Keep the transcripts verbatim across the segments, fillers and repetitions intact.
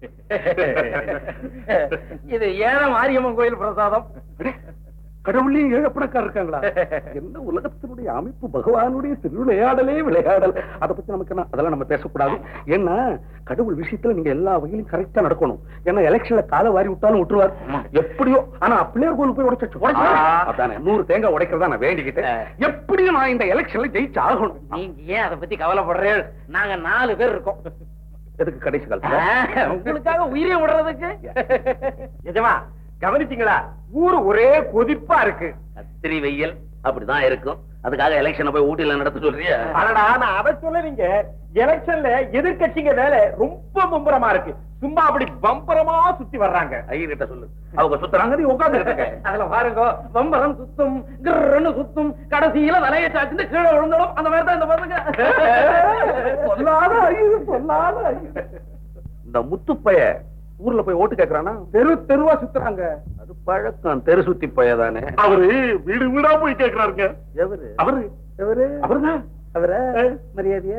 இது ஏழை மாரியம்மன் கோயில் பிரசாதம். கடவுளையும் ஏழப்பணக்கார இருக்காங்களா? என்ன உலகத்தினுடைய அமைப்பு, பகவானுடைய திருவிளையாடலே விளையாடல். அதை பத்தி நமக்கு என்ன, அதெல்லாம் நம்ம பேசக்கூடாது. ஏன்னா கடவுள் விஷயத்துல நீங்க எல்லா வகையிலும் கரெக்டா நடக்கணும். ஏன்னா எலெக்ஷன்ல காலை வாரி விட்டாலும் விட்டுருவார் எப்படியோ. ஆனா பிள்ளையார் கோயில் போய் உடைச்சு அதானே நூறு தேங்காய் உடைக்கிறதா நான் வேண்டிக்கிட்டேன். எப்படியும் நான் இந்த எலெக்ஷன்ல ஜெயிச்சு ஆகணும். நீங்க ஏன் அதை பத்தி கவலைப்படுறேன்? நாங்க நாலு பேர் இருக்கோம். எதுக்கு கடைசி காலத்துல உங்களுக்காக உயிரை விடுறதுக்கு. எஜமா கவனிச்சீங்களா? ஊரு ஒரே கொதிப்பா இருக்கு. கத்திரி வெயில் அப்படிதான் இருக்கும். அதுக்காக எலெக்ஷனை போய் ஊட்டில நடத்த சொல்றியா? ஆனா நான் அதை சொல்லலீங்க. எலெக்ஷன்ல எதிர்கட்சிங்க வேலை ரொம்ப மும்பரமா இருக்கு. சும்மா அப்படி பம்பரமா சுத்தி வர்றாங்க. ஐயர்கிட்ட சொல்லு, அவங்க சுத்துறாங்க, நீ உட்கார்ந்து. அதுல பாருங்க, பம்பரம் சுத்தும், கிர்ன்னு சுத்தும், கடைசியில தலையை சாச்சு கீழே விழுந்தோம். அந்த மாதிரி தான் இந்த பாருங்க. சொல்லாத ஐயர், சொல்லாத ஐயர். இந்த முத்துப்பைய ஊர்ல போய் ஓட்டு கேக்குறானா? தெரு தெருவா சுத்துறாங்க. அது பழக்கம். தெரு சுத்தி பையதானே. அவரு வீடு வீடா போய் கேக்குறாருங்க. எவரு அவரு எவரு அவருதான். அவர மரியாதைய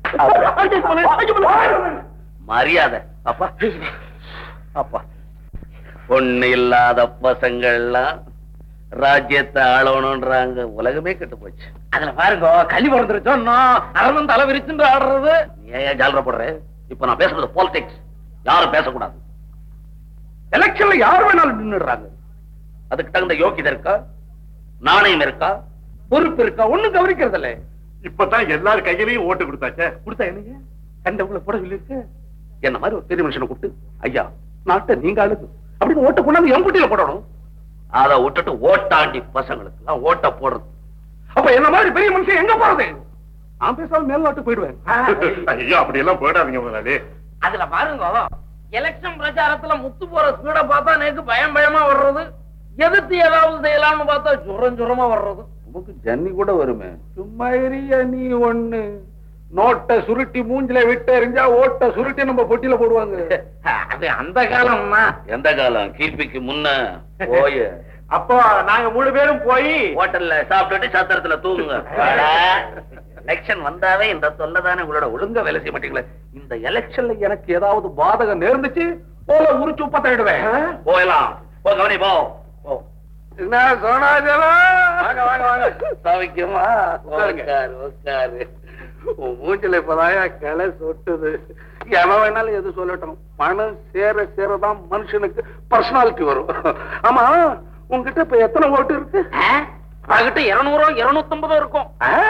மரியாதை அப்பா அப்பா. ஒண்ணு இல்லாத பசங்கள்லாம் ராஜ்யத்தை ஆளணும்ன்றாங்க. உலகமே கெட்டு போச்சு. அதுல பாருங்க, களி பிறந்துருச்சோம், அரவன் தலை விரிச்சுட்டு ஆடுறது. நீ ஏன் ஜாலர போடுற? இப்ப நான் பேசுறது பாலிடிக்ஸ், யாரும் பேசக்கூடாது. எலெக்ஷன்ல யார் வேணாலும் நின்னுடுறாங்க. அதுக்கு தகுந்த யோகிதை இருக்கா, நாணயம் இருக்கா, பொறுப்பு இருக்கா? ஒண்ணும் கவனிக்கிறது இல்ல. இப்பதான் எல்லாரும் கையிலையும் ஓட்டு கொடுத்தாச்சே. கொடுத்தா என்னங்க கண்டவங்களை போட சொல்லிருக்கு. என்ன மாதிரி ஒரு பெரிய மனுஷனை கூப்பிட்டு, ஐயா நாட்டை நீங்க ஆளுது அப்படின்னு ஓட்ட கொண்டாந்து எம்புட்டியில போடணும். அதை விட்டுட்டு ஓட்டாண்டி பசங்களுக்கு எல்லாம் ஓட்ட போடுறது. அப்ப என்ன மாதிரி பெரிய மனுஷன் எங்க போறது? நான் பேசாம மேல் நாட்டு போயிடுவேன். ஐயோ அப்படி எல்லாம் போயிடாதீங்க முதலாளி. அதுல பாருங்க, எலெக்ஷன் பிரச்சாரத்துல முத்து போற ஸ்பீட பார்த்தா எனக்கு பயம் பயமா வர்றது. எதிர்த்து ஏதாவது செய்யலாம்னு பார்த்தா ஜுரம் ஜுரமா வர்றது. நமக்கு ஜன்னி கூட வருமே. சும்மா எரிய நீ ஒண்ணு. நோட்டை சுருட்டி மூஞ்சில விட்டு எறிஞ்சா ஓட்ட சுருட்டி நம்ம பொட்டியில போடுவாங்க. அது அந்த காலம்னா. எந்த காலம்? கிபிக்கு முன்ன போய. அப்போ நாங்க மூணு பேரும் போய் ஹோட்டல்ல சாப்பிட்டுட்டு சத்திரத்துல தூங்குங்க. எலெக்ஷன் வந்தாவே இந்த சொல்லதானே உங்களோட ஒழுங்கா வேலை செய்ய மாட்டீங்களே. இந்த எலெக்ஷன்ல எனக்கு ஏதாவது பாதகம் நேர்ந்துச்சு போல உரிச்சு உப்பத்திடுவேன். போயலாம். போ கவனி, போ. என்ன சோனாஜலா? வாங்க வாங்க வாங்க. சாவிக்குமா? உட்காரு உட்காரு. மூஞ்சில இப்பதாயா கிளை சொட்டுது. எவன் வேணாலும் எது சொல்லட்டும். பணம் சேர சேரதான் மனுஷனுக்கு பர்சனாலிட்டி வரும். ஆமா, உங்ககிட்ட இப்ப எத்தனை ஓட்டு இருக்கு? அதுகிட்ட இருநூறோ இருநூத்தி ஐம்பதோ இருக்கும்.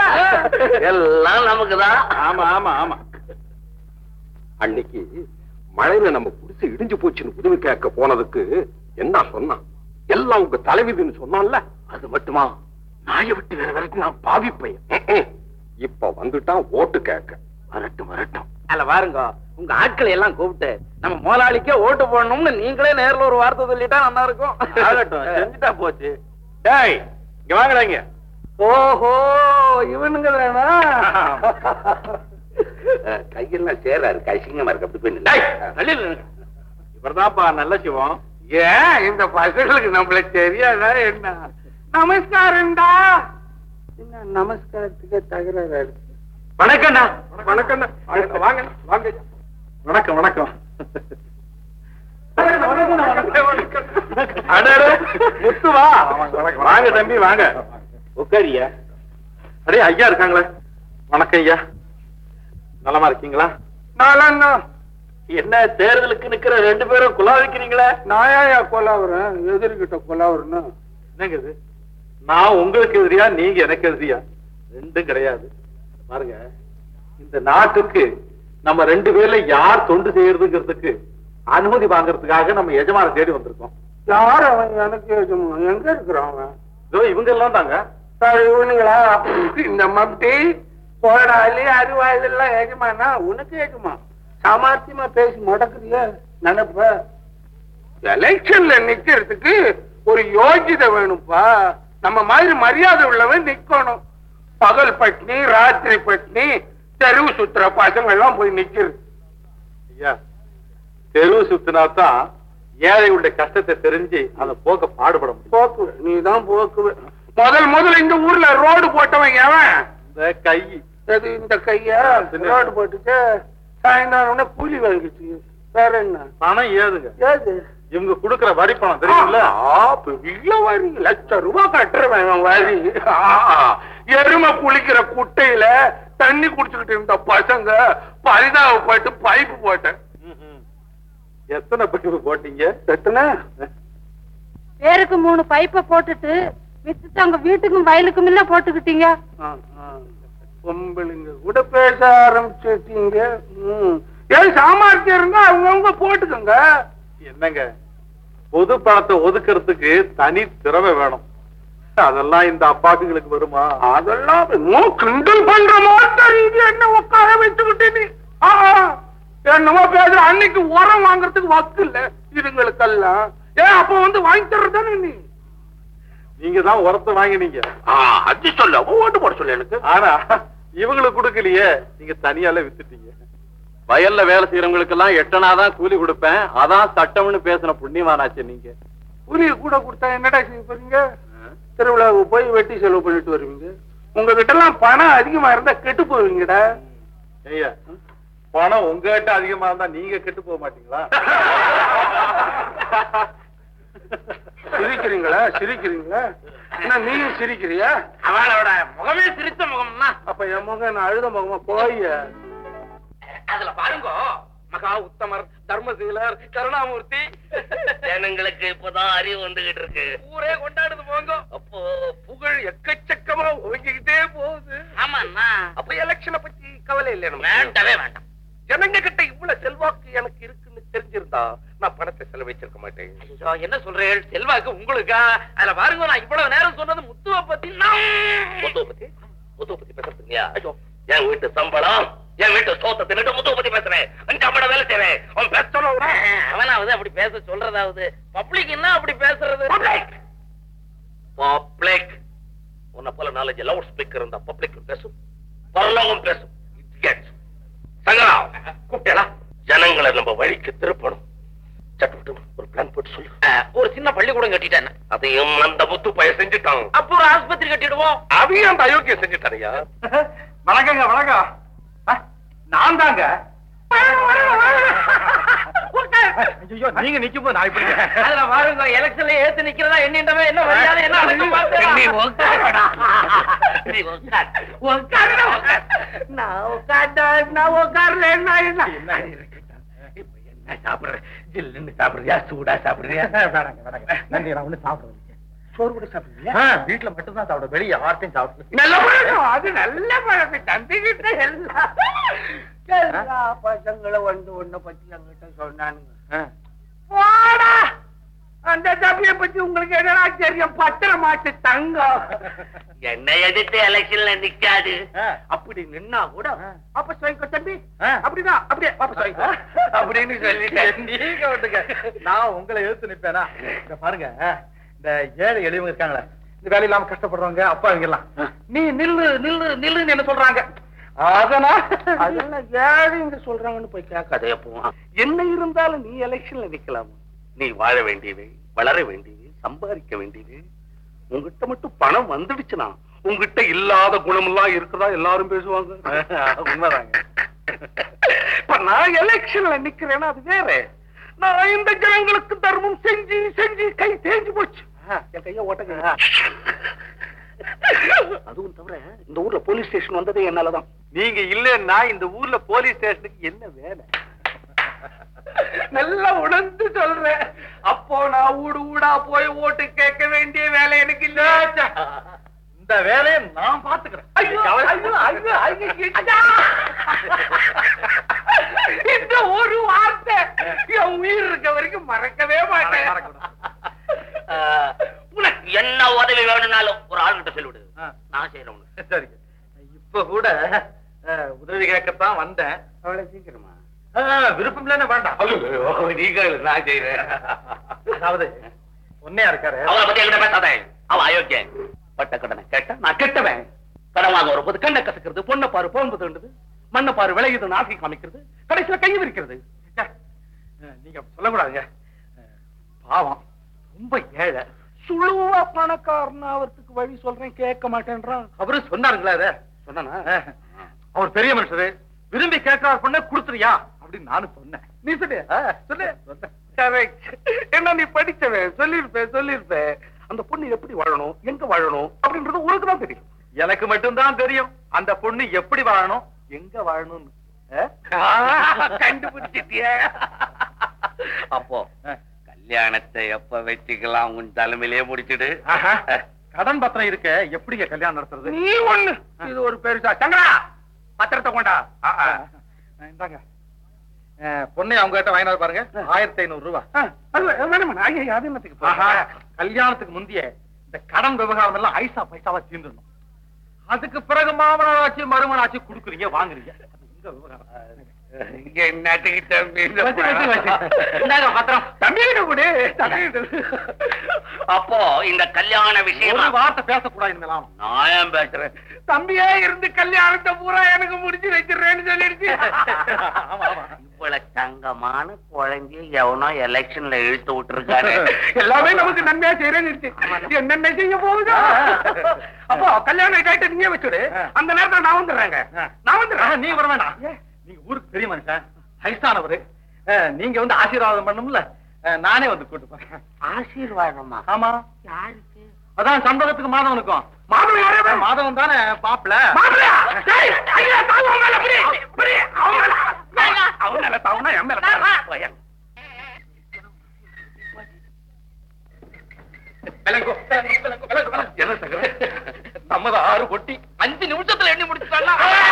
எல்லாம் நமக்குதான். ஆமா ஆமா ஆமா. அன்னைக்கு மழையில நம்ம குடிசை இடிஞ்சு போச்சுன்னு உதவி கேட்க போனதுக்கு என்ன சொன்னான்? எல்லாம் உங்க தலைவிதின்னு சொன்னான்ல. அது மட்டுமா? நாயை விட்டு வேற வரைக்கும் நான் பாவி பையன். இப்ப வந்துட்டான் ஓட்டு கேட்க. வரட்டும் வரட்டும். அல்ல பாருங்க, உங்க ஆட்களை எல்லாம் கூப்பிட்டு நம்ம முதலாளிக்கே ஓட்டு போடணும்னு நீங்களே நேர்ல ஒரு வார்த்தை சொல்லிட்டா நல்லா இருக்கும். ஆகட்டும், செஞ்சுட்டா போச்சு. டேய் இங்க வாங்கடாங்க. ஓஹோ, இவனுங்க வேணா கையெல்லாம் சேரா இருக்கு, அசிங்கமா இருக்கு. அப்படி போய் இவர்தான்ப்பா நல்ல சிவம். ஏன் இந்த பசங்களுக்கு நம்மள தெரியாதா என்ன? நமஸ்காரம்டா. என்ன நமஸ்காரத்துக்கே தகராறு இருக்கு. வணக்கம்டா. வணக்கம்டா. வாங்க வாங்க. வணக்கம் வணக்கம். முத்துவா, வாங்க தம்பி வாங்க. உட்காரியா. அடே ஐயா இருக்காங்களே. வணக்கம் ஐயா. நலமா இருக்கீங்களா? நாளா என்ன தேர்தலுக்கு நிக்கிற ரெண்டு பேரும் குலாவிக்கிறீங்களே? நாயா கொலாவுறேன், எதிர்கிட்ட கொலாவுறேன்னு. என்னங்க இது? நான் உங்களுக்கு எதிரியா, நீங்க எனக்கு எதிரியா? ரெண்டும் கிடையாது. பாருங்க, இந்த நாட்டுக்கு நம்ம ரெண்டு பேர்ல யார் தொண்டு செய்யறதுங்கிறதுக்கு அனுமதி வாங்கறதுக்காக நம்ம எஜமான தேடி வந்திருக்கோம். யார் அவன்? எனக்கு எஜமான் எங்க இருக்கிறான் அவன்? இதோ இவங்க எல்லாம் தாங்க. இவனுங்களா? இந்த மம்டி போடாலி அருவா இதெல்லாம் எஜமானா? உனக்கு எஜமா சாமர்த்தியமா பேசி முடக்குறிய நினைப்ப. எலெக்ஷன்ல நிக்கிறதுக்கு ஒரு யோகிதை வேணும்பா. நம்ம மாதிரி மரியாதை உள்ளவன் நிக்கணும். பகல் பட்னி ராத்திரி பட்னி தெருவு சுத்துற பசங்க எல்லாம் போய் நிக்கிறது. ஐயா, தெருவு சுத்தினாதான் ஏழைகளுடைய கஷ்டத்தை தெரிஞ்சு அந்த போக்க பாடுபட முடியும். போக்கு நீதான் போக்குவ. முதல் முதல்ல இந்த ஊர்ல ரோடு போட்டவன் எவன்? இந்த கை. இந்த கையா ரோடு போட்டுட்டு சாயந்தரம் கூலி வாங்கிச்சு. வேற என்ன பணம் ஏதுங்க? ஏது இவங்க குடுக்கற வரி பணம் தெரியுங்களா? பெரிய வரி, லட்சம் ரூபாய் கட்டுறவன் வரி. எருமை குளிக்கிற குட்டையில தண்ணி குடிச்சுக்கிட்டு இருந்த பசங்க பரிதாபப்பட்டு பைப்பு போட்டேன். எத்தனை பைப்பு போட்டீங்க? எத்தனை பேருக்கு மூணு பைப்ப போட்டுட்டு மிச்சத்தை அங்க வீட்டுக்கும் வயலுக்கும் இல்ல போட்டுக்கிட்டீங்க. பொம்பளைங்க கூட பேச ஆரம்பிச்சுட்டீங்க. ஏன் சாமர்த்தியம் இருந்தா அவங்கவுங்க போட்டுக்கோங்க. என்னங்க, பொது பணத்தை ஒதுக்கிறதுக்கு தனி திறமை வேணும். அதெல்லாம் இந்த அப்பாக்குங்களுக்கு வருமா? அதெல்லாம் கிண்டல் பண்ற மாதிரி என்ன உட்கார வச்சுக்கிட்டு என்னமோ பேசுற. அன்னைக்கு உரம் வாங்குறதுக்கு வக்கு இல்ல இதுங்களுக்கெல்லாம். ஏன் அப்ப வந்து வாங்கி தர்றதானே நீ? நீங்க தான் உரத்தை வாங்கினீங்க. அது சொல்ல ஓட்டு போட சொல்ல எனக்கு. ஆனா இவங்களுக்கு கொடுக்கலையே, நீங்க தனியால வித்துட்டீங்க. வயல்ல வேலை செய்யறவங்களுக்கு எல்லாம் எட்டனாதான் கூலி கொடுப்பேன், அதான் சட்டம்னு பேசின புண்ணியமானாச்சு. நீங்க கூலி கூட கொடுத்தா என்னடா செய்ய போறீங்க? திருவிழாவுக்கு போய் வெட்டி செலவு பண்ணிட்டு வருவீங்க. உங்ககிட்ட எல்லாம் பணம் அதிகமா இருந்தா கெட்டு போவீங்கடா. ஐயா, பணம் உங்ககிட்ட அதிகமா இருந்தா நீங்க கெட்டு போக மாட்டீங்களா? சிரிக்கிறீங்களா? சிரிக்கிறீங்களா? என்ன நீயும் சிரிக்கிறியா? அவளோட முகமே சிரிச்ச முகம்னா அப்ப என் முகம் நான் அழுத முகமா? போய் அதுல பாருங்க, மகா உத்தமர், தர்மசீலர், கருணாமூர்த்தி. ஜனங்களுக்கு இப்பதான் அறிவு வந்துகிட்டு இருக்கு. ஊரே கொண்டாடுது போங்க. அப்போ புகழ் எக்கச்சக்கமா ஓங்கிக்கிட்டே போகுது. ஆமாண்ணா, அப்ப எலெக்ஷனை பத்தி கவலை இல்லை. வேண்டவே வேண்டாம். ஜனங்க கிட்ட இவ்வளவு செல்வாக்கு எனக்கு இருக்குன்னு தெரிஞ்சிருந்தா நான் பணத்தை செலவழிச்சிருக்க மாட்டேன். ஐயோ, என்ன சொல்றேன்? செல்வாக்கு உங்களுக்கா? அதுல பாருங்க, நான் இவ்வளவு நேரம் சொன்னது முத்துவ பத்தி. முத்துவ பத்தி முத்துவ பத்தி பேசுறீங்களா? ஐயோ, என் வீட்டு சம்பளம், என் வீட்டு சோத்தை தின்னுட்டு முத்துவ பத்தி பேசுறேன். அஞ்சு வேலை செய்வேன். அவன் பேசணும். அவனாவது அப்படி பேச சொல்றதாவது, பப்ளிக் என்ன அப்படி பேசுறது? பப்ளிக் உன்னை போல நாலஞ்சு லவுட் ஸ்பீக்கர் இருந்தா பப்ளிக் பேசும், பரலோகம் பேசும். சங்கரா கூப்பிட்டா ஜனங்களை நம்ம வழிக்கு திருப்பணும். சட்டு ஒரு பிளான் போட்டு சொல்லு. ஒரு சின்ன பள்ளிக்கூடம் கட்டிட்டேன், அதையும் அந்த முத்து பைய செஞ்சுட்டான். அப்போ ஒரு ஆஸ்பத்திரி கட்டிடுவோம். அதையும் அந்த அயோக்கியம் செஞ்சுட்டாரையா? வணக்கங்க. வணக்கம். நான் தாங்க. நீங்க நிக்கும் போது நான் இப்படி அதுல பாருங்க, எலெக்ஷன்ல ஏத்து நிக்கிறதா எண்ணிட்டவே என்ன மரியாதை என்ன அடக்கம் பார்த்து. நான் உட்கார்ந்தா நான் உட்கார்ல என்ன என்ன என்ன சாப்பிடுறேன்? ஜில்லுன்னு சாப்பிடுறியா, சூடா சாப்பிடுறியா? வேணாங்க வேணாங்க, நன்றி. நான் ஒண்ணு சாப்பிடுறேன். சோறு கூட சாப்பிடுறியா? வீட்டுல மட்டும் தான் சாப்பிட, வெளியே யார்ட்டையும் சாப்பிடு. நல்ல பழக்கம், அது நல்ல பழக்கம். தம்பிக்கிட்ட எல்லாம் எல்லா பசங்களை வந்து ஒன்ன பத்தி என்கிட்ட சொன்னானுங்க. போடா, அந்த தம்பியை பத்தி உங்களுக்கு என்னடா தெரியும்? பத்திர மாட்டு தங்கம். என்ன எதிர்த்து எலெக்ஷன்ல நிக்காது. அப்படி நின்னா கூட வாபஸ் வாங்கிக்கோ தம்பி. அப்படிதான், அப்படியே வாபஸ் வாங்கிக்கோ அப்படின்னு சொல்லிட்டேன். நீங்க வந்துங்க, நான் உங்களை எதிர்த்து நிப்பேனா? இங்க பாருங்க, இந்த ஏழை எளியவங்க இருக்காங்களே, இந்த வேலை இல்லாம கஷ்டப்படுறவங்க அப்பா இவங்கெல்லாம், நீ நில்லு நில்லு நில்லுன்னு என்ன சொல்றாங்க. அதனால அதெல்லாம் ஏழைங்க சொல்றாங்கன்னு போய் கேட்காதே. எப்போ என்ன இருந்தாலும் நீ எலெக்ஷன்ல நிக்கலாம். நீ வாழ வேண்டியது, வளர வேண்டியது, சம்பாதிக்க வேண்டியது. உங்ககிட்ட மட்டும் பணம் வந்துடுச்சுன்னா உங்ககிட்ட இல்லாத குணம் எல்லாம் இருக்குதா எல்லாரும் பேசுவாங்க. உண்மைதாங்க. இப்ப நான் எலெக்ஷன்ல நிக்கிறேன்னா அது வேற. நான் இந்த ஜனங்களுக்கு தர்மம் செஞ்சு செஞ்சு கை தேஞ்சு போச்சு. என் கைய ஓட்டங்க. அதுவும் தவிர இந்த ஊர்ல போலீஸ் ஸ்டேஷன் வந்ததே என்னாலதான். நீங்க இல்லன்னா இந்த ஊர்ல போலீஸ் ஸ்டேஷனுக்கு என்ன வேலை? நல்லா உணர்ந்து சொல்றேன். அப்போ நான் ஊடு ஊடா போய் ஓட்டு கேட்க வேண்டிய வேலை எனக்கு இல்ல. இந்த வேலையை நான் பாத்துக்கிறேன். இந்த ஒரு வார்த்தை என் உயிர் இருக்க வரைக்கும் மறக்கவே மாட்டேன். உனக்கு என்ன உதவி வேணும்னாலும் ஒரு ஆள்கிட்ட சொல்லிவிடு, நான் செய்யறேன். சரி, இப்ப கூட உதவி கேட்கத்தான் வந்தேன். அவ்வளவு சீக்கிரமா? விருப்பம் இல்லன்னு வேண்டாம். நீங்க நான் செய்யறேன். அதாவது ஒன்னையா இருக்காரு, அவரை பத்தி என்கிட்ட பேசாதே. அவன் அயோக்கியன். பட்ட கடனை கேட்டா நான் கெட்டவன். கடன் வாங்க வரும்போது கண்ணை கசக்கிறது, பொண்ணை பாரு போகும்போது, மண்ணை பாரு விளையுது, நாசி காமிக்கிறது, கடைசியில கையை விரிக்கிறது. நீங்க சொல்லக்கூடாதுங்க. பாவம், ரொம்ப ஏழை, சுழுவா பணக்காரன் அவருக்கு வழி சொல்றேன், கேட்க மாட்டேன்றான். அவரு சொன்னாருங்களா? அத சொன்னா அவர் பெரிய மனுஷரு, விரும்பி கேட்கிறார், பண்ண கொடுத்துறியா அப்படின்னு நானும் சொன்னேன். நீ சொல்லு சொல்லு. என்ன நீ படிச்சவன், சொல்லிருப்ப சொல்லிருப்ப அந்த பொண்ணு எப்படி வாழணும், எங்க வாழணும் அப்படின்றது உனக்கு தான் தெரியும். எனக்கு மட்டும்தான் தெரியும் அந்த பொண்ணு எப்படி வாழணும், எங்க வாழணும்னு. கண்டுபிடிச்சிட்டிய. அப்போ கல்யாணத்தை எப்ப வச்சுக்கலாம், உன் தலைமையிலேயே முடிச்சிடு. கடன் பத்திரம் இருக்க எப்படிங்க கல்யாணம் நடத்துறது? நீ ஒண்ணு இது ஒரு பெருசா. சங்கரா பத்திரத்தை கொண்டா. இந்தாங்க பொண்ணை அவங்க கிட்ட வாங்கினாரு பாருங்க, ஆயிரத்தி ஐநூறு ரூபாய். கல்யாணத்துக்கு முந்தைய இந்த கடன் விவகாரம் எல்லாம் ஐசா பைசாவா தீர்ந்துடணும். அதுக்கு பிறகு மாமனாராட்சி மருமனாட்சி குடுக்குறீங்க, வாங்குறீங்க. அது உங்க விவகாரம். அப்போ இந்த கல்யாண விஷயம் வார்த்தை பேசக்கூடாது. நான் ஏன் பேசுறேன்? தம்பியே இருந்து கல்யாணத்தை பூரா எனக்கு முடிச்சு வச்சிடறேன்னு சொல்லிடுச்சு. இவ்வளவு தங்கமான குழந்தைய எவனோ எலெக்ஷன்ல இழுத்து விட்டுருக்காரு. எல்லாமே நமக்கு நன்மையா செய்யறேன்னு என்னென்ன செய்ய போகுதா? அப்போ கல்யாணம் கைட்டு நீங்க வச்சுடு. அந்த நேரத்துல நான் வந்துடுறேங்க. நான் வந்துடுறேன். நீ வர வேண்டாம். நீங்க ஊருக்கு பெரிய மனுஷன், வயசானவரு. நீங்க வந்து ஆசீர்வாதம் பண்ணும்ல, நானே வந்து கூட்டு போறேன். ஆசீர்வாதமா? ஆமா. யாருக்கு? அதான் சம்பளத்துக்கு மாதவனுக்கும். மாதவன் யாரு? மாதவன் தானே பாப்பல. நம்மத ஆறு கொட்டி அஞ்சு நிமிஷத்துல எண்ணி முடிச்சுட்டாங்க.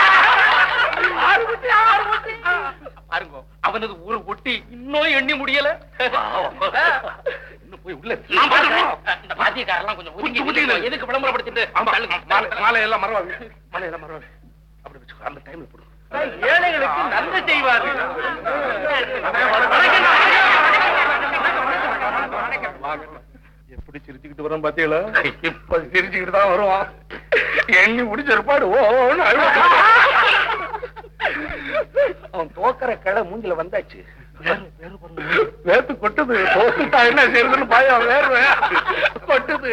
பாருங்க, அவனது ஒரு கொட்டி இன்னும் எண்ணி முடியல. இன்னும் போய் உள்ள இந்த பாத்தியக்காரெல்லாம் கொஞ்சம் ஒதுங்கி எதுக்கு விளம்பரப்படுத்திட்டு மாலையெல்லாம் மரவா மாலையெல்லாம் மரவா அப்படி வச்சு அந்த டைம்ல போடும். ஏழைகளுக்கு நன்மை செய்வாரு. எப்படி சிரிச்சுக்கிட்டு வரோம் பாத்தீங்களா? இப்ப சிரிச்சுக்கிட்டு தான் வருவான். எண்ணி முடிச்சிருப்பாடு ஓன்னு அவன் தோக்கற கடை மூஞ்சில வந்தாச்சு. வேத்து கொட்டுது. தோத்துட்டா என்ன செய்யறதுன்னு பயம். வேறு கொட்டுது.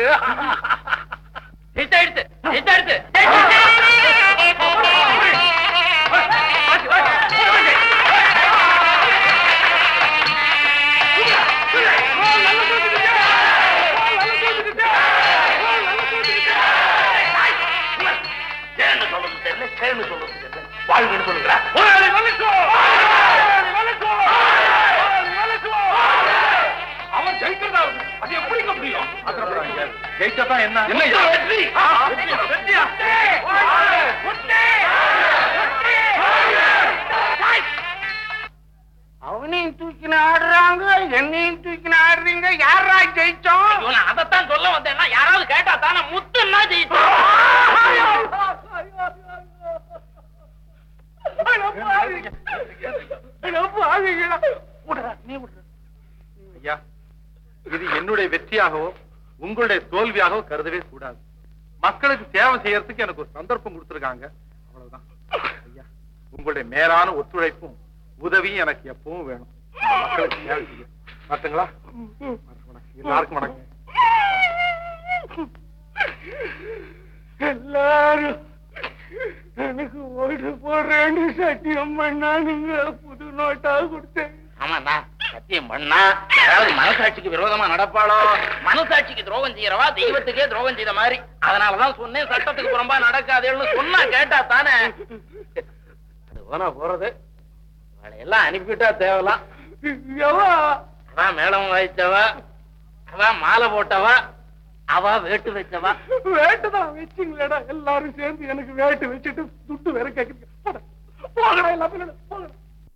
வாழ்வுன்னு சொல்லுங்களா? அவன் ஜெயிக்கிறதா? அது எப்படி முடியும்? ஜெயிச்சதான் என்ன? அவனையும் தூக்கின ஆடுறாங்க, என்னையும் தூக்கின ஆடுறீங்க. யாரா ஜெயிச்சோம்? அதைத்தான் சொல்ல வந்தேன்னா யாராவது கேட்டா தானே முத்துன்னா ஜெயிச்சோம். ஐயா, இது என்னுடைய வெற்றியாகவோ உங்களுடைய தோல்வியாகவோ கருதவே கூடாது. மக்களுக்கு சேவை செய்யறதுக்கு எனக்கு ஒரு சந்தர்ப்பம் கொடுத்திருக்காங்க, அவ்வளவுதான். ஐயா, உங்களுடைய மேலான ஒத்துழைப்பும் உதவியும் எனக்கு எப்பவும் வேணும். மக்களுக்கு சேவை செய்ய மாட்டுங்களா? எல்லாருக்கும் வணக்கம். எல்லாரும் எனக்கு ஓட்டு போடுறேன்னு சத்தியம் பண்ணானுங்க. புது நோட்டா கொடுத்தேன். ஆமாண்டா, சத்தியம் பண்ணா யாராவது மனசாட்சிக்கு விரோதமா நடப்பாளோ? மனசாட்சிக்கு துரோகம் செய்யறவா தெய்வத்துக்கே துரோகம் செய்த மாதிரி. அதனாலதான் சொன்னேன், சட்டத்துக்கு புறம்பா நடக்காதேன்னு சொன்னா கேட்டா தானே. அது போனா போறது. எல்லாம் அனுப்பிட்டா தேவலாம். அவன் மேளம் வாய்ச்சவா, அவன் மாலை போட்டவா, அவ வேட்டு வச்சவா. வேட்டுதான் வச்சுங்களேடா. எல்லாரும் சேர்ந்து எனக்கு வேட்டு வச்சுட்டு துட்டு வேற கேக்குறீங்க. போகடா எல்லாமே போகணும்.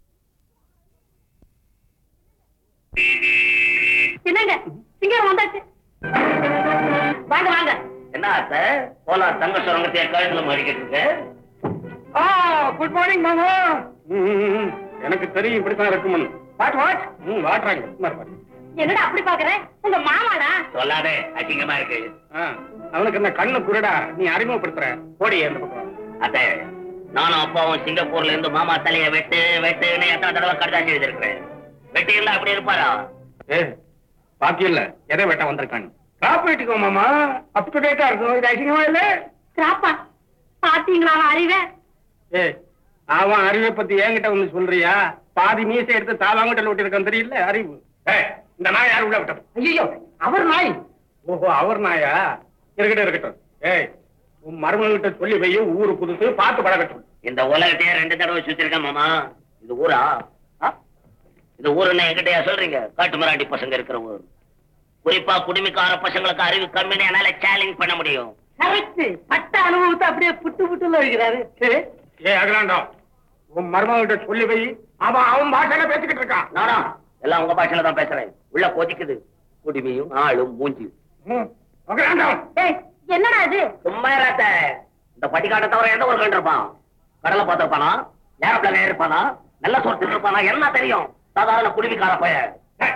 என்னங்க சிங்கம் வந்தாச்சு. வாங்க வாங்க. என்ன ஆசை? போலா தங்க சுரங்கத்தைய கழுத்துல மாடிக்கிட்டு இருக்கு. குட் மார்னிங் மாமா. எனக்கு தெரியும் இப்படித்தான் இருக்கும்னு. வாட் வாட் வாட்டுறாங்க. என்னடா அப்படி பாக்குறேன்? உங்க மாமாடா. சொல்லாதே, அசிங்கமா இருக்கு. அவனுக்கு என்ன கண்ணு குருடா? நீ அறிமுகப்படுத்துற. போடி அந்த பக்கம். அத்தை, நானும் அப்பாவும் சிங்கப்பூர்ல இருந்து மாமா தலைய வெட்டு வெட்டுன்னு எத்தனை தடவை கடிதாசி எழுதிருக்கிறேன். வெட்டி இருந்தா அப்படி இருப்பாரா? ஏ பாக்கி இல்ல, எதை வெட்ட வந்திருக்காங்க? காப்பு வெட்டிக்கோ மாமா, அப் டு டேட்டா இருக்கும். இது அசிங்கமா இல்ல? கிராப்பா பாத்தீங்களா அறிவே? ஏ அவன் அறிவை பத்தி என்கிட்ட வந்து சொல்றியா? பாதி மீசை எடுத்து தாவாங்கட்டில் விட்டு தெரியல அறிவு. இந்த நாய் யாரு உள்ள விட்டது? ஐயோ, அவர் நாய். ஓஹோ, அவர் நாயா? இருக்கட்டும் இருக்கட்டும். ஏய், உன் மருமகிட்ட சொல்லி போய் ஊரு புதுசு பார்த்து பழகட்டும். இந்த உலகத்தையே ரெண்டு தடவை சுத்திருக்கேன் மாமா. இது ஊரா? இந்த ஊருன்னு என்கிட்டயா சொல்றீங்க? காட்டு மிராண்டி பசங்க இருக்கிற ஊர். குறிப்பா குடிமிக்கார பசங்களுக்கு அறிவு கம்மின்னு என்னால சேலஞ்ச் பண்ண முடியும். கரெக்ட். பட்ட அனுபவத்தை அப்படியே புட்டு புட்டுல இருக்கிறாரு. ஏ அகிலாண்டம், உன் மருமகிட்ட சொல்லி போய் அவன் அவன் பாஷையில பேசிக்கிட்டு இருக்கான். நானா எல்லாம் உங்க பாஷையில தான் பேசுறேன். உள்ள கொதிக்குது குடிமையும் ஆளும் மூஞ்சியும். அகிலாண்டம், என்னடா இது? சும்மா இராத்த. இந்த பட்டிக்காட்டை தவிர எந்த ஒரு கண்டு இருப்பான்? கடலை பார்த்திருப்பானா? ஏரோப்ளேன் இருப்பானா? நல்ல சோறு இருப்பானா? என்ன தெரியும்? சாதாரண குடிமிக்கார பையன்.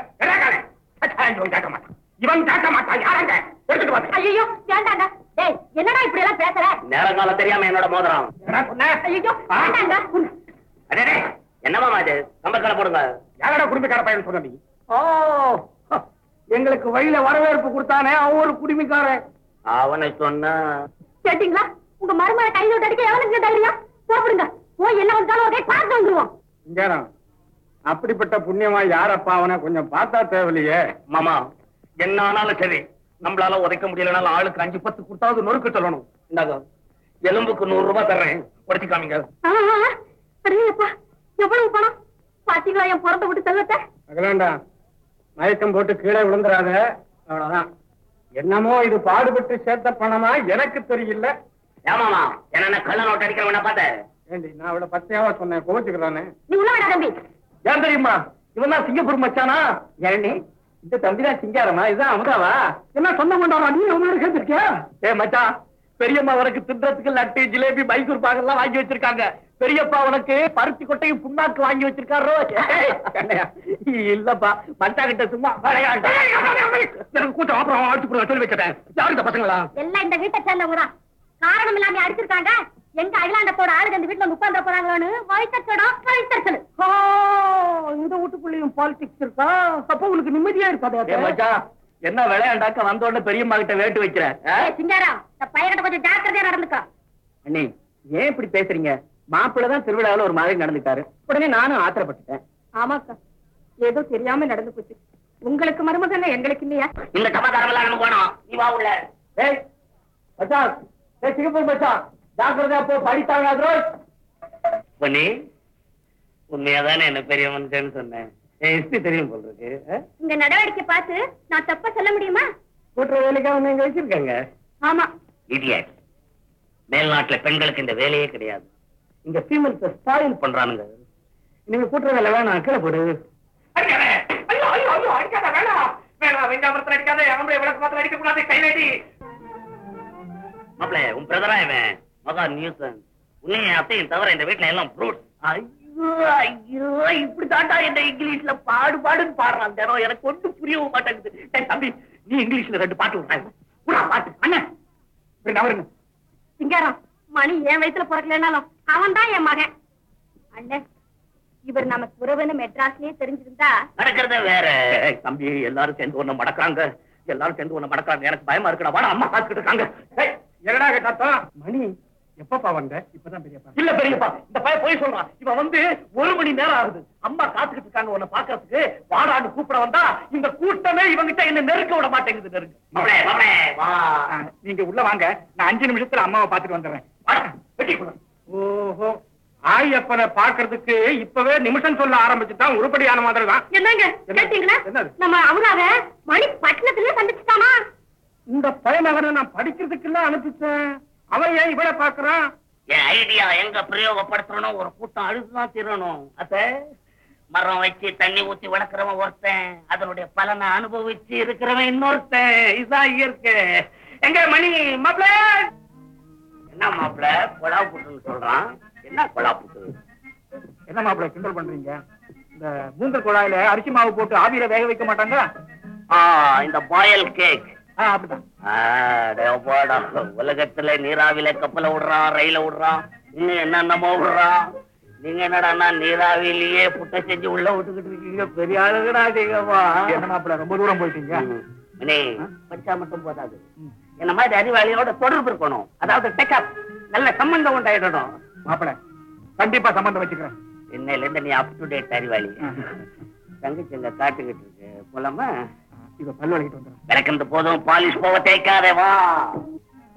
கேட்க மாட்டான். இவன் கேட்க மாட்டான். யாரங்க எடுத்துட்டு வந்து? ஐயோ வேண்டாங்க. டேய், என்னடா இப்படி எல்லாம் பேசுற? நேரங்காலம் தெரியாம என்னோட மோதிரம். ஐயோ வேண்டாங்க. அடே, என்னமா இது? நம்பர் கடை போடுங்க. யாரடா குடிமிக்கார பையன் சொன்ன நீ? ஓ, எங்களுக்கு வழியில வரவேற்பு கொடுத்தானே அவன் ஒரு குடிமிக்காரன். அவனை சொன்ன கேட்டீங்களா? உங்க மருமகளை கையில விட்டு அடிக்க எவனுக்கு தைரியம்? போடுங்க. போய் என்ன வந்தாலும் ஒரே பார்த்து வந்துருவோம். இங்கேதான் அப்படிப்பட்ட புண்ணியமா யாரப்பா அவனை கொஞ்சம் பார்த்தா தேவையில்லையே. மாமா, என்ன ஆனாலும் சரி, நம்மளால உதைக்க முடியலனாலும் ஆளுக்கு அஞ்சு பத்து கொடுத்தாவது நொறுக்கு சொல்லணும். இந்தாங்க, எலும்புக்கு நூறு ரூபாய் தர்றேன், உடைச்சு காமிங்க. அடேப்பா, எவ்வளவு பணம் பாத்தீங்களா? என் பிறந்த விட்டு செல்லத்தை. அகலாண்டா, மயக்கம் போட்டு கீழே விழுந்துறாத. அவ்வளவுதான். என்னமோ இது பாடுபட்டு சேர்த்த பணமா எனக்கு தெரியல. ஏமாமா, என்ன கள்ள நோட்டு அடிக்கிறவன பார்த்தேன். ஏண்டி, நான் அவளை பச்சையாவா சொன்னேன், கோச்சுக்கிறானே. நீ உள்ள வேடா தம்பி. ஏன் தெரியுமா? இவன் தான் சிங்கப்பூர் மச்சானா? ஏண்ணி, இந்த தம்பி தான் சிங்காரமா? இதுதான் அமுதாவா? என்ன சொந்த கொண்டாடா? நீ அவனோட சேர்ந்திருக்கியா? ஏ மச்சான், பெரியம்மா உனக்கு தின்றதுக்கு லட்டு ஜிலேபி மைசூர் பாகெல்லாம் வாங்கி வச்சிருக்காங்க. பெரியப்பா உனக்கு பருத்தி கொட்டையும் புண்ணாக்கு வாங்கி வச்சிருக்காரோ? இல்லப்பா, மச்சா கிட்ட சும்மா விளையாட்டு. எனக்கு கூட்டம் அப்புறம் ஆட்டு சொல்லி வச்சிட்டேன். யாரு இந்த பசங்களா? எல்லாம் இந்த வீட்டை சேர்ந்தவங்க தான். காரணம் இல்லாம அடிச்சிருக்காங்க. எங்க அகிலாண்டத்தோட ஆளுங்க இந்த வீட்டுல வந்து உட்கார்ந்து போறாங்களான்னு வழித்தச்சடா வழித்தச்சல். இந்த வீட்டுக்குள்ளேயும் பாலிடிக்ஸ் இருக்கா? அப்ப உனக்கு நிம்மதியா இருக்காது. என்ன விளையாண்டாக்க வந்த உடனே பெரியம்மா கிட்ட வேட்டு வைக்கிறேன். சிங்காரா, இந்த பையன்கிட்ட கொஞ்சம் ஜாக்கிரதையா நடந்துக்கா. அண்ணி, ஏன் இப்படி பேசுறீங்க? மாப்பிள்ளதான் திருவிழாவில் ஒரு மாதிரி நடந்துட்டாரு. உடனே நானும் ஆத்திரப்பட்டுட்டேன். ஆமாக்கா, ஏதோ தெரியாம நடந்து போச்சு. உங்களுக்கு மருமகன், எங்களுக்கு இல்லையா? இந்த சமாதானம் எல்லாம் நமக்கு வேணும். நீ வா உள்ள. ஏய் மச்சான், ஏய் சிங்கப்பூர் மச்சான், ஜாக்கிரதையா போ, படித்தாங்க. பொன்னி, உண்மையாதானே என்ன பெரியவன் சொன்னேன். எப்படி தெரியும் போல் இருக்கு. இந்த நடவடிக்கை பார்த்து நான் தப்பா சொல்ல முடியுமா? கூட்டுற வேலைக்காக நீங்க வச்சிருக்காங்க. ஆமா. இடியட். மேல்நாட்டுல பெண்களுக்கு இந்த வேலையே கிடையாது. இங்க ஃபீமேல்ஸ் ஸ்பாயில் பண்றானுங்க. நீங்க கூட்டுற வேலை வேணாம், கீழே போடு. மாப்பிள்ள, உன் பிரதரா இவன் மகா நியூசன். உன்னைய அத்தையும் தவிர இந்த வீட்டுல எல்லாம் ப்ரூட். ஐயோ ஐயோ, இப்படி தாண்டா என்ன இங்கிலீஷ்ல பாடு பாடுன்னு பாடுறான். தினம் எனக்கு ஒன்றும் புரியவும் மாட்டேங்குது. தம்பி, நீ இங்கிலீஷ்ல ரெண்டு பாட்டு விடுறாங்க. பாட்டு அண்ணன் சிங்காரம், மணி என் வயசுல பிறக்கலனாலும் அவன் தான் என் மகன். அண்ணன், இவர் நமக்கு உறவுன்னு மெட்ராஸ்லயே தெரிஞ்சிருந்தா நடக்கிறத வேற. தம்பி, எல்லாரும் சேர்ந்து ஒண்ணு மடக்குறாங்க. எல்லாரும் சேர்ந்து ஒண்ணு மடக்குறாங்க. எனக்கு பயமா இருக்குடா. வாடா, அம்மா காத்துக்கிட்டு இருக்காங்க. என்னடா கேட்டாத்தான் மணி எப்பப்பா வந்த? இப்பதான் பெரியப்பா. இல்ல பெரியப்பா, இந்த பையன் போய் சொல்றான். இவன் வந்து ஒரு மணி நேரம் ஆகுது. அம்மா காத்துக்கிட்டு இருக்காங்க உன்னை பாக்குறதுக்கு. வாடான்னு கூப்பிட வந்தா இந்த கூட்டமே இவங்கிட்ட என்ன நெருக்க விட மாட்டேங்குது. நெருங்க. நீங்க உள்ள வாங்க, நான் அஞ்சு நிமிஷத்துல அம்மாவை பாத்துட்டு வந்துடுறேன். ஓஹோ, ஆயப்பனை பாக்குறதுக்கு இப்பவே நிமிஷம் சொல்ல ஆரம்பிச்சுட்டான். உருப்படியான மாதிரி தான். என்னங்க கேட்டீங்களா? நம்ம அவராக மணி பட்டணத்திலே சந்திச்சுட்டானா? இந்த பையனவரை நான் படிக்கிறதுக்கு எல்லாம் அனுப்பிச்சேன். அவன் ஏன் இவளை பாக்குறான்? என் ஐடியா எங்க பிரயோகப்படுத்தணும்? ஒரு கூட்டம் அழுதுதான் தீரணும். அத மரம் வச்சு தண்ணி ஊத்தி வளர்க்கிறவன் ஒருத்தன், அதனுடைய பலனை அனுபவிச்சு இருக்கிறவன் இன்னொருத்தன். இதுதான் இயற்கை. எங்க மணி மாப்பிள்ள? என்ன மாப்பிள்ள கொலா புட்டுன்னு சொல்றான்? என்ன கொலா புட்டு? என்ன மாப்பிள்ள கிண்டல் பண்றீங்க? இந்த மூங்கல் குழாயில அரிசி மாவு போட்டு ஆவியில வேக வைக்க மாட்டாங்க? இந்த பாயல் கேக். அப்படிதான். உலகத்துல நீராவில கப்பல விடுறான், ரயில விடுறான், இன்னும் என்னென்னமோ விடுறான். நீங்க என்னடா நீராவிலேயே புட்டை செஞ்சு உள்ள விட்டுக்கிட்டு இருக்கீங்க. பெரிய ஆளுங்கடா நீங்கப்பா. என்ன மாப்பிள்ள ரொம்ப தூரம் போயிட்டீங்க. பச்சா மட்டும் போதாது, என்ன மாதிரி அறிவாளியோட தொடர்பு இருக்கணும். அதாவது டெக்கப், நல்ல சம்பந்தம் உண்டாயிடணும். மாப்பிள்ள கண்டிப்பா சம்பந்தம் வச்சுக்கிறேன். இன்னையில இருந்து நீ அப் டு டேட் அறிவாளி. தங்கச்சி எங்க காட்டுக்கிட்டு இருக்கு போலாமா? இவ பல்லு வலிக்கிட்டு வந்துடும். விளக்குறது போதும், பாலிஷ் போக தேய்க்காதே வா.